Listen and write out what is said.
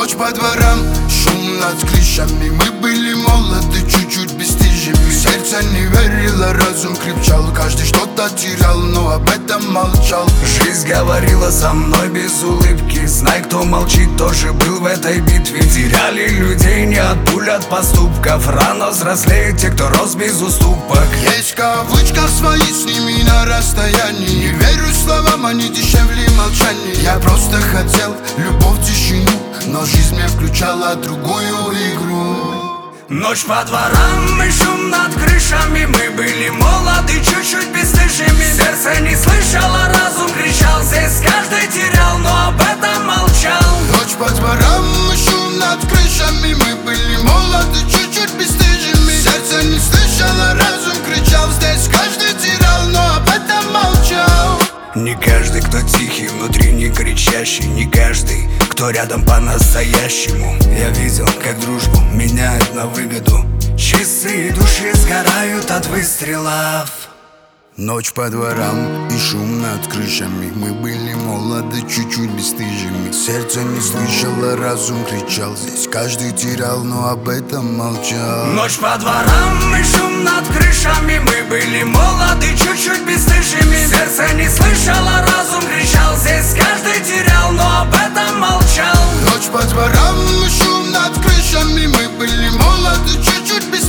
Ночь по дворам, шум над крышами. Мы были молоды, чуть-чуть бесстыжими. Сердце не верило, разум крепчал. Каждый что-то терял, но об этом молчал. Жизнь говорила со мной без улыбки. Знай, кто молчит, тоже был в этой битве. Теряли людей не от пуль, от поступков. Рано взрослеют те, кто рос без уступок. Есть в кавычках свои, с ними на расстоянии. Не верю словам, они дешевле молчания. Я просто хотел любовь, тишину, но жизнь мне включала другую игру. Ночь по дворам и шум над крышами. Мы были молоды, чуть-чуть бесстыжими. Сердце не слышало, разум кричал. Здесь каждый терял, но об этом молчал. Ночь по дворам и шум над крышами. Мы были молоды, чуть-чуть бесстыжими. Сердце не слышало, разум кричал. Здесь каждый терял, но об этом молчал. Не каждый, кто тихий, внутри не кричащий. Не каждый, кто рядом по-настоящему. Я видел, как дружбу меняют на выгоду. Чистые души сгорают от выстрелов. Ночь по дворам и шум над крышами. Мы были молоды, чуть-чуть бесстыжими. Сердце не слышало, разум кричал. Здесь каждый терял, но об этом молчал. Ночь по дворам и шум над крышами. Мы были молоды, чуть-чуть бесстыжими. Сердце не слышало, разум кричал. Здесь каждый терял, но об этом молчал. Ночь по дворам и шум над крышами. Мы были молоды, чуть-чуть бесстыжими.